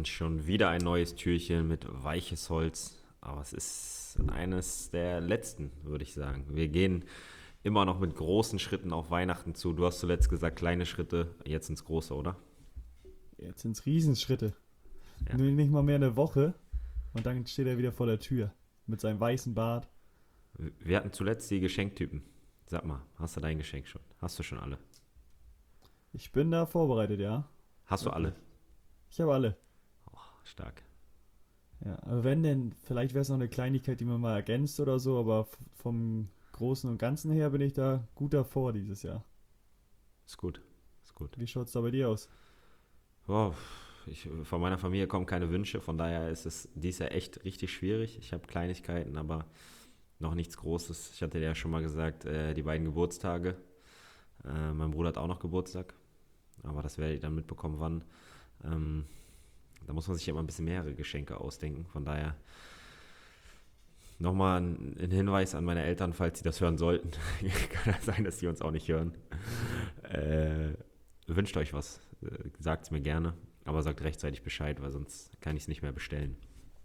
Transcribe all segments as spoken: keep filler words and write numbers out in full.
Und schon wieder ein neues Türchen mit weiches Holz. Aber es ist eines der letzten, würde ich sagen. Wir gehen immer noch mit großen Schritten auf Weihnachten zu. Du hast zuletzt gesagt, kleine Schritte, jetzt ins Große, oder? Jetzt sind's Riesenschritte. Ja. Nur nicht mal mehr eine Woche und dann steht er wieder vor der Tür mit seinem weißen Bart. Wir hatten zuletzt die Geschenktypen. Sag mal, hast du dein Geschenk schon? Hast du schon alle? Ich bin da vorbereitet, ja. Hast du alle? Ich habe alle. Oh, stark. Ja, aber wenn denn, vielleicht wäre es noch eine Kleinigkeit, die man mal ergänzt oder so, aber f- vom Großen und Ganzen her bin ich da gut davor dieses Jahr. Ist gut. Ist gut. Wie schaut's da bei dir aus? Oh, ich, von meiner Familie kommen keine Wünsche, von daher ist es dies Jahr echt richtig schwierig. Ich habe Kleinigkeiten, aber noch nichts Großes. Ich hatte dir ja schon mal gesagt, äh, die beiden Geburtstage. Äh, mein Bruder hat auch noch Geburtstag, aber das werde ich dann mitbekommen, wann. Ähm, da muss man sich immer ein bisschen mehrere Geschenke ausdenken. Von daher nochmal ein, ein Hinweis an meine Eltern, falls sie das hören sollten. Kann ja sein, dass sie uns auch nicht hören. Äh, wünscht euch was. Sagt es mir gerne, aber sagt rechtzeitig Bescheid, weil sonst kann ich es nicht mehr bestellen.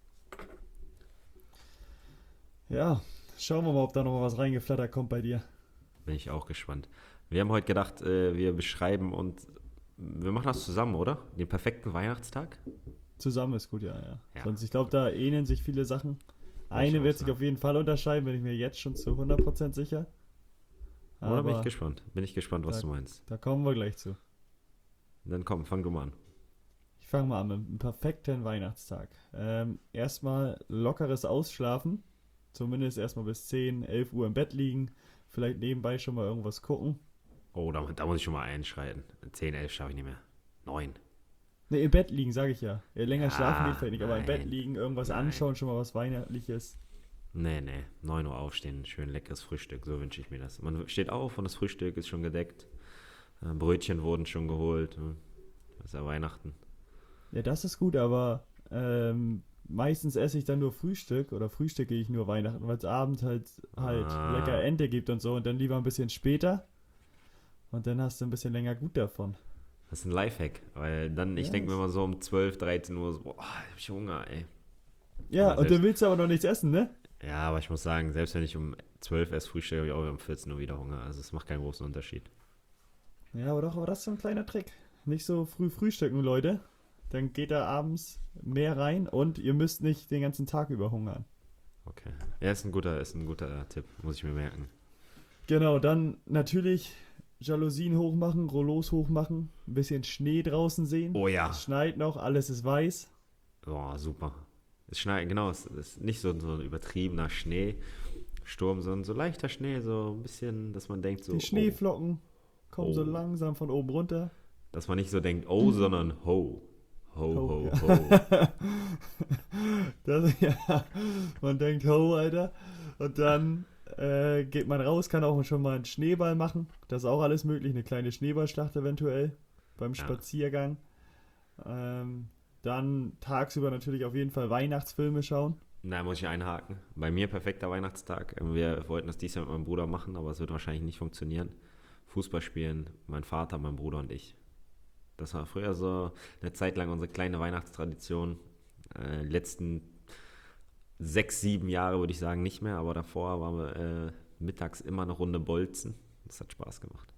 Ja, schauen wir mal, ob da noch mal was reingeflattert kommt bei dir. Bin ich auch gespannt. Wir haben heute gedacht, äh, wir beschreiben und wir machen das zusammen, oder? Den perfekten Weihnachtstag? Zusammen ist gut, ja, ja. Ja. Sonst, ich glaube, da ähneln sich viele Sachen. Wollte ich Eine auch wird sich sagen. auf jeden Fall unterscheiden, bin ich mir jetzt schon zu hundert Prozent sicher. Oder bin ich Aber gespannt? Bin ich gespannt, was da, du meinst. da kommen wir gleich zu. Dann komm, fang du mal an. Ich fange mal an mit einem perfekten Weihnachtstag. Ähm, erstmal lockeres Ausschlafen. Zumindest erstmal bis zehn, elf Uhr im Bett liegen. Vielleicht nebenbei schon mal irgendwas gucken. Oh, da, da muss ich schon mal einschreiten. zehn, elf schaffe ich nicht mehr. neun. Ne, im Bett liegen, sage ich ja. Ja, länger Ja, schlafen geht vielleicht nicht, aber im Bett nein. liegen, irgendwas Nein. anschauen, schon mal was Weihnachtliches. Nee, nee. neun Uhr aufstehen, schön leckeres Frühstück. So wünsche ich mir das. Man steht auf und das Frühstück ist schon gedeckt. Äh, Brötchen wurden schon geholt. hm. Das ist ja Weihnachten. Ja, das ist gut, aber ähm, meistens esse ich dann nur Frühstück oder frühstücke ich nur Weihnachten, weil es abends halt, halt Ah. lecker Ente gibt und so und dann lieber ein bisschen später und dann hast du ein bisschen länger gut davon. Das ist ein Lifehack, weil dann, ich Ja, denke mir das- immer so um zwölf, dreizehn Uhr so, boah, hab ich Hunger, ey. Ja, Aber und selbst- dann willst du aber noch nichts essen, ne? Ja, aber ich muss sagen, selbst wenn ich um zwölf erst frühstücke, habe ich auch um vierzehn Uhr wieder Hunger. Also es macht keinen großen Unterschied. Ja, aber doch, aber das ist so ein kleiner Trick. Nicht so früh frühstücken, Leute. Dann geht da abends mehr rein und ihr müsst nicht den ganzen Tag über hungern. Okay. Ja, ist ein guter, ist ein guter Tipp, muss ich mir merken. Genau, dann natürlich Jalousien hochmachen, Rollos hochmachen, ein bisschen Schnee draußen sehen. Oh ja. Es schneit noch, alles ist weiß. Boah, super. Es schneit, genau, es ist nicht so, so ein übertriebener Schneesturm, sondern so leichter Schnee, so ein bisschen, dass man denkt so, Die Schneeflocken kommen so Oh. langsam von oben runter. oh, dass man nicht so denkt, oh, sondern ho. Ho, Ho, ho, ja. ho. Das, ja, man denkt, ho, Alter. Und dann äh, geht man raus, kann auch schon mal einen Schneeball machen. Das ist auch alles möglich, eine kleine Schneeballschlacht eventuell beim Ja. Spaziergang. Ähm, dann tagsüber natürlich auf jeden Fall Weihnachtsfilme schauen. Na, muss ich einhaken. Bei mir perfekter Weihnachtstag. Wir wollten das dieses Jahr mit meinem Bruder machen, aber es wird wahrscheinlich nicht funktionieren. Fußball spielen, mein Vater, mein Bruder und ich. Das war früher so eine Zeit lang unsere kleine Weihnachtstradition. Äh, letzten sechs, sieben Jahre würde ich sagen nicht mehr, aber davor waren wir äh, mittags immer eine Runde Bolzen. Das hat Spaß gemacht.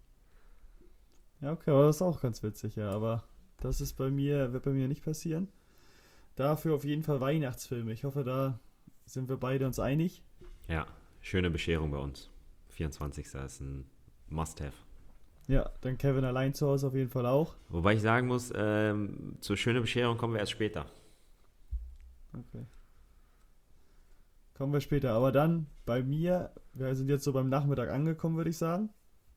Ja, okay, aber das ist auch ganz witzig, ja. Aber das ist bei mir, wird bei mir nicht passieren. Dafür auf jeden Fall Weihnachtsfilme. Ich hoffe, da sind wir beide uns einig. Ja, schöne Bescherung bei uns. vierundzwanzigster ist ein Must-Have. Ja, dann Kevin allein zu Hause auf jeden Fall auch. Wobei ich sagen muss, ähm, zur schönen Bescherung kommen wir erst später. Okay. Kommen wir später. Aber dann bei mir, wir sind jetzt so beim Nachmittag angekommen, würde ich sagen.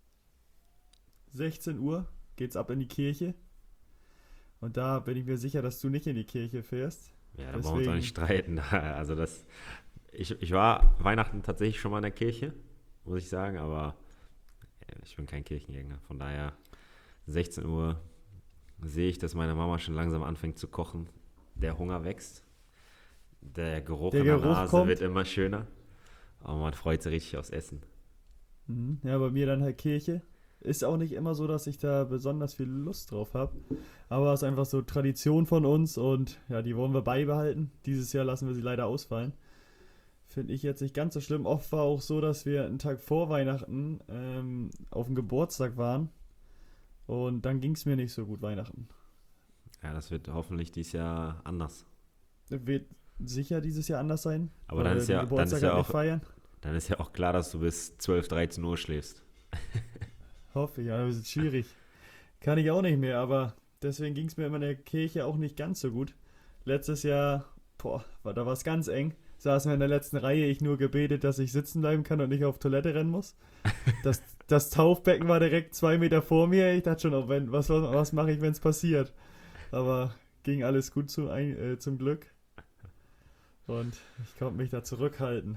sechzehn Uhr geht's ab in die Kirche. Und da bin ich mir sicher, dass du nicht in die Kirche fährst. Ja, da brauchen wir uns auch Deswegen- nicht streiten. Also das, ich, ich war Weihnachten tatsächlich schon mal in der Kirche, muss ich sagen, aber ich bin kein Kirchengänger. Von daher, sechzehn Uhr sehe ich, dass meine Mama schon langsam anfängt zu kochen. Der Hunger wächst. Der Geruch Der in der Geruch Nase kommt. wird immer schöner. Aber man freut sich richtig aufs Essen. Mhm. Ja, bei mir dann halt Kirche. ist auch nicht immer so, dass ich da besonders viel Lust drauf habe. Aber es ist einfach so Tradition von uns und ja, die wollen wir beibehalten. Dieses Jahr lassen wir sie leider ausfallen. Finde ich jetzt nicht ganz so schlimm. Oft war auch so, dass wir einen Tag vor Weihnachten ähm, auf dem Geburtstag waren. Und dann ging es mir nicht so gut Weihnachten. Ja, das wird hoffentlich dieses Jahr anders. Wird sicher dieses Jahr anders sein. Aber weil dann wir ist den ja, dann Geburtstag ist ja halt nicht auch, feiern. dann ist ja auch klar, dass du bis zwölf, dreizehn Uhr schläfst. Hoffe ich, ja, das ist schwierig. Kann ich auch nicht mehr, aber deswegen ging es mir immer in der Kirche auch nicht ganz so gut. Letztes Jahr, boah, war, da war es ganz eng. Saßen wir in der letzten Reihe, ich nur gebetet, dass ich sitzen bleiben kann und nicht auf Toilette rennen muss. Das, das Taufbecken war direkt zwei Meter vor mir. Ich dachte schon, oh, wenn, was, was, was mache ich, wenn es passiert? Aber ging alles gut zu, ein, äh, zum Glück. Und ich konnte mich da zurückhalten.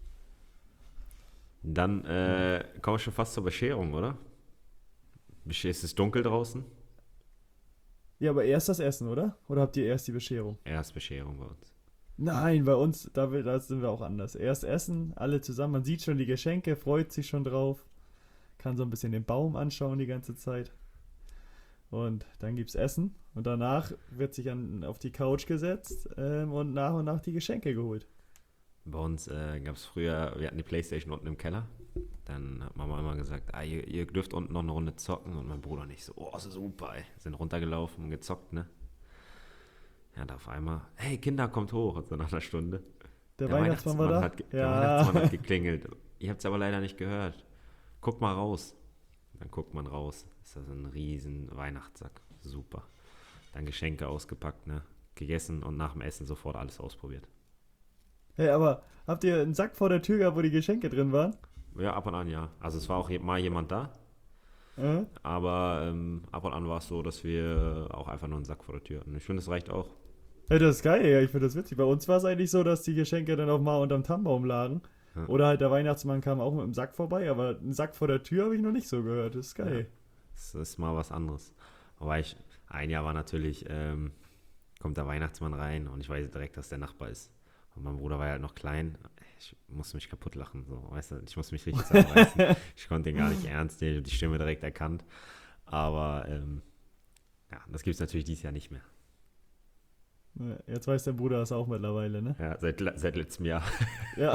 Dann äh, kommen wir schon fast zur Bescherung, oder? Ist es dunkel draußen? Ja, aber erst das Essen, oder? Oder habt ihr erst die Bescherung? Erst Bescherung bei uns. Nein, bei uns, da, will- da sind wir auch anders. Erst essen, alle zusammen. Man sieht schon die Geschenke, freut sich schon drauf. Kann so ein bisschen den Baum anschauen die ganze Zeit. Und dann gibt's Essen. Und danach wird sich an, auf die Couch gesetzt ähm, und nach und nach die Geschenke geholt. Bei uns äh, gab es früher, wir hatten die Playstation unten im Keller. Dann hat Mama immer gesagt, ah, ihr, ihr dürft unten noch eine Runde zocken. Und mein Bruder nicht so, oh, das ist super, ey. Sind runtergelaufen und gezockt, ne? Ja, da auf einmal, hey, Kinder, kommt hoch. Und so nach einer Stunde. Der, Weihnachtsmann war da? Hat, ge- der Ja. Weihnachtsmann hat geklingelt. Ihr habt es aber leider nicht gehört. Guck mal raus. Dann guckt man raus. Ist das ein riesen Weihnachtssack. Super. Dann Geschenke ausgepackt, ne? Gegessen und nach dem Essen sofort alles ausprobiert. Hey, aber habt ihr einen Sack vor der Tür gehabt, wo die Geschenke drin waren? Ja, ab und an, ja. Also es war auch je- mal jemand da. Äh? Aber ähm, ab und an war es so, dass wir auch einfach nur einen Sack vor der Tür hatten. Ich finde, das reicht auch. Ja, das ist geil, ja, ich finde das witzig. Bei uns war es eigentlich so, dass die Geschenke dann auch mal unterm Tannenbaum lagen. Ja. Oder halt der Weihnachtsmann kam auch mit einem Sack vorbei, aber einen Sack vor der Tür habe ich noch nicht so gehört. Das ist geil. Das ist mal was anderes. Aber ich, ein Jahr war natürlich, ähm, kommt der Weihnachtsmann rein und ich weiß direkt, dass der Nachbar ist. Und mein Bruder war ja halt noch klein. Ich musste mich kaputt lachen, so, weißt du, ich musste mich richtig zusammenreißen. Ich konnte ihn gar nicht ernst nehmen, ich habe die Stimme direkt erkannt. Aber ähm, ja, das gibt es natürlich dieses Jahr nicht mehr. Ja, jetzt weiß der Bruder das auch mittlerweile, ne? Ja, seit, seit letztem Jahr. Ja.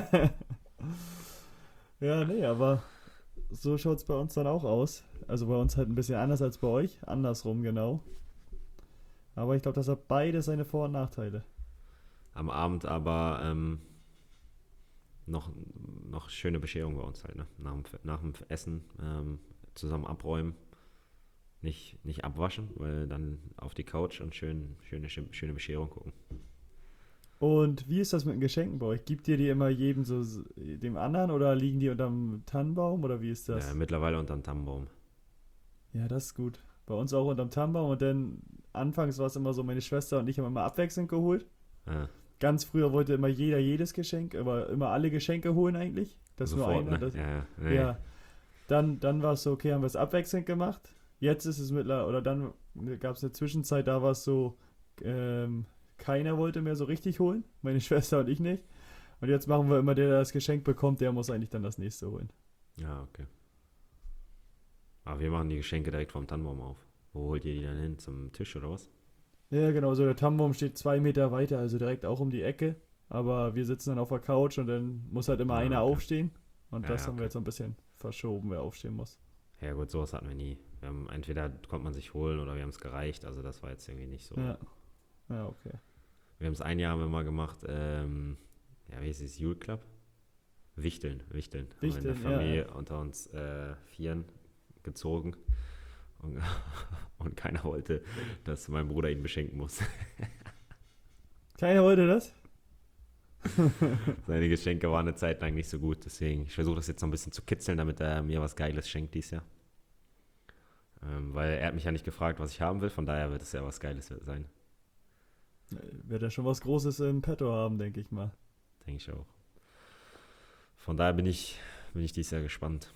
Ja, nee, aber so schaut es bei uns dann auch aus. Also bei uns halt ein bisschen anders als bei euch. Andersrum genau. Aber ich glaube, das hat beides seine Vor- und Nachteile. Am Abend aber ähm, noch, noch schöne Bescherung bei uns halt, ne? Nach dem, nach dem Essen ähm, zusammen abräumen. Nicht, nicht abwaschen, weil dann auf die Couch und schön, schöne, schöne Bescherung gucken. Und wie ist das mit den Geschenken bei euch? Gibt ihr die immer jedem so s- dem anderen oder liegen die unterm Tannenbaum oder wie ist das? Ja, mittlerweile unter dem Tannenbaum. Ja, das ist gut. Bei uns auch unterm Tannenbaum und dann anfangs war es immer so, meine Schwester und ich haben immer abwechselnd geholt. Ja, Ganz früher wollte immer jeder jedes Geschenk, aber immer alle Geschenke holen eigentlich. Das nur sofort, einer. ne? Das, Ja, ja, nee. ja. Dann, dann war es so, okay, haben wir es abwechselnd gemacht. Jetzt ist es mittlerweile, oder dann gab es eine Zwischenzeit, da war es so, ähm, keiner wollte mehr so richtig holen. Meine Schwester und ich nicht. Und jetzt machen wir immer, der der das Geschenk bekommt, der muss eigentlich dann das nächste holen. Ja, okay. Aber wir machen die Geschenke direkt vom Tannenbaum auf. Wo holt ihr die dann hin? Zum Tisch oder was? Ja, genau, so der Tannenbaum steht zwei Meter weiter, also direkt auch um die Ecke. Aber wir sitzen dann auf der Couch und dann muss halt immer Ah, einer okay. aufstehen. Und Ja, das ja, haben wir okay. jetzt so ein bisschen verschoben, wer aufstehen muss. Ja gut, sowas hatten wir nie. Wir haben, entweder konnte man sich holen oder wir haben es gereicht. Also das war jetzt irgendwie nicht so. Ja. Ja, okay. Wir haben es ein Jahr haben wir mal gemacht, ähm, ja, wie hieß es, Jule Club? Wichteln, Wichteln. Haben wir in der Wichteln, ja, Familie unter uns äh, Vieren gezogen. Und, und keiner wollte, dass mein Bruder ihn beschenken muss. Keiner wollte das? Seine Geschenke waren eine Zeit lang nicht so gut. Deswegen, ich versuche das jetzt noch ein bisschen zu kitzeln, damit er mir was Geiles schenkt dieses Jahr. Ähm, weil er hat mich ja nicht gefragt, was ich haben will. Von daher wird es ja was Geiles sein. Wird er schon was Großes im Petto haben, denke ich mal. Denke ich auch. Von daher bin ich, bin ich dieses Jahr gespannt.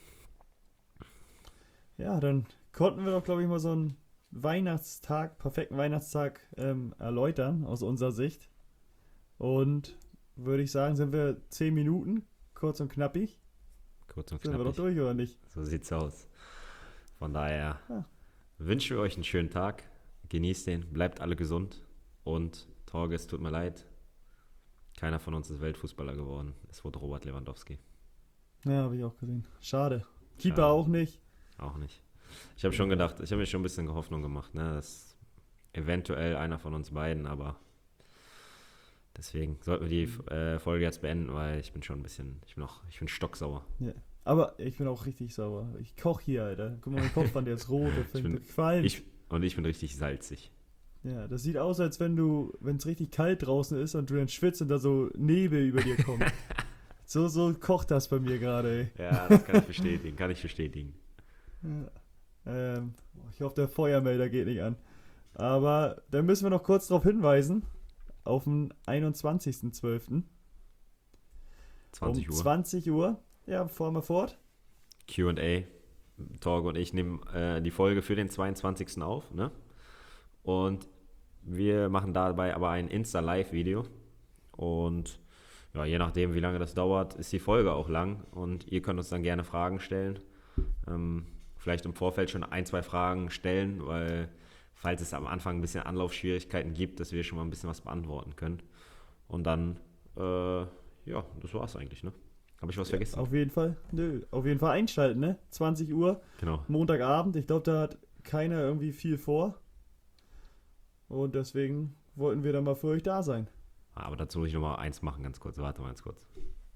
Ja, dann konnten wir doch, glaube ich, mal so einen Weihnachtstag, perfekten Weihnachtstag ähm, erläutern aus unserer Sicht. Und würde ich sagen, sind wir zehn Minuten, kurz und knappig. Kurz und Sind wir doch knapp. durch, oder nicht? So sieht's aus. Von daher Ja. wünschen wir euch einen schönen Tag. Genießt den, bleibt alle gesund. Und Torge, es tut mir leid. Keiner von uns ist Weltfußballer geworden. Es wurde Robert Lewandowski. Ja, habe ich auch gesehen. Schade. Keeper Schade. auch nicht. Auch nicht. Ich habe schon gedacht, ich habe mir schon ein bisschen Hoffnung gemacht, ne? Dass eventuell einer von uns beiden, aber deswegen sollten wir die äh, Folge jetzt beenden, weil ich bin schon ein bisschen, ich bin noch, ich bin stocksauer. Ja. Aber ich bin auch richtig sauer. Ich koche hier, Alter. Guck mal, mein Kopfband, der ist rot, der fängt bin- an zu qualmen. Ich, und ich bin richtig salzig. Ja, das sieht aus, als wenn du, wenn es richtig kalt draußen ist und du dann schwitzt und da so Nebel über dir kommt. so, so kocht das bei mir gerade, ey. Ja, das kann ich bestätigen, kann ich bestätigen. Ja. Ähm, ich hoffe, der Feuermelder geht nicht an. Aber dann müssen wir noch kurz darauf hinweisen, auf den einundzwanzigsten zwölften zwanzig um Uhr. zwanzig Uhr. Ja, fahren wir fort. Q und A. Torge und ich nehmen äh, die Folge für den zweiundzwanzigsten auf, ne? Und wir machen dabei aber ein Insta-Live-Video. Und ja, je nachdem, wie lange das dauert, ist die Folge auch lang. Und ihr könnt uns dann gerne Fragen stellen. Ähm, vielleicht im Vorfeld schon ein, zwei Fragen stellen, weil falls es am Anfang ein bisschen Anlaufschwierigkeiten gibt, dass wir schon mal ein bisschen was beantworten können. Und dann, äh, ja, das war's eigentlich, ne? Habe ich was vergessen? Auf jeden Fall. Nö, auf jeden Fall einschalten, ne? zwanzig Uhr, Genau. Montagabend. Ich glaube, da hat keiner irgendwie viel vor. Und deswegen wollten wir dann mal für euch da sein. Aber dazu muss ich nochmal eins machen, ganz kurz. Warte mal ganz kurz.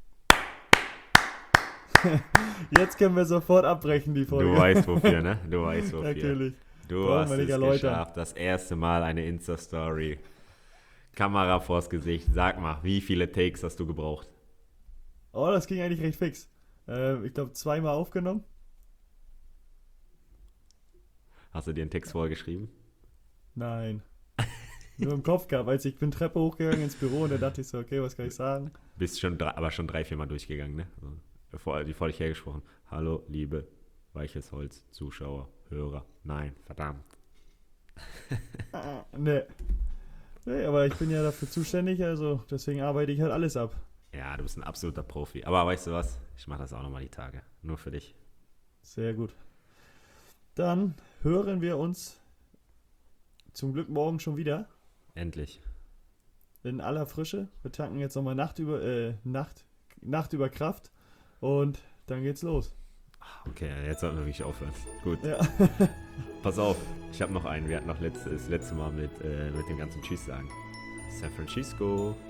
Jetzt können wir sofort abbrechen, die Folge. Du weißt wofür, ne? Du weißt wofür. Natürlich. Du Brauchen hast wir es nicht erläutern. geschafft. Das erste Mal eine Insta-Story. Kamera vors Gesicht. Sag mal, wie viele Takes hast du gebraucht? Oh, das ging eigentlich recht fix. Äh, ich glaube, zweimal aufgenommen. Hast du dir einen Text vorgeschrieben? Nein. Nur im Kopf gehabt. Als ich bin Treppe hochgegangen ins Büro und da dachte ich so, okay, was kann ich sagen? Bist schon drei, aber schon drei, vier Mal durchgegangen, ne? Also, bevor, bevor ich hergesprochen. Hallo, liebe Weiches Holz, Zuschauer, Hörer. Nein, verdammt. Ah, nee. Nee, aber ich bin ja dafür zuständig, also deswegen arbeite ich halt alles ab. Ja, du bist ein absoluter Profi. Aber weißt du was? Ich mache das auch nochmal die Tage. Nur für dich. Sehr gut. Dann hören wir uns zum Glück morgen schon wieder. Endlich. In aller Frische. Wir tanken jetzt nochmal Nacht über, äh, Nacht, Nacht über Kraft und dann geht's los. Okay, jetzt sollten wir wirklich aufhören. Gut. Ja. Pass auf, ich habe noch einen. Wir hatten noch letzte, das letzte Mal mit, äh, mit dem ganzen Tschüss sagen. San Francisco.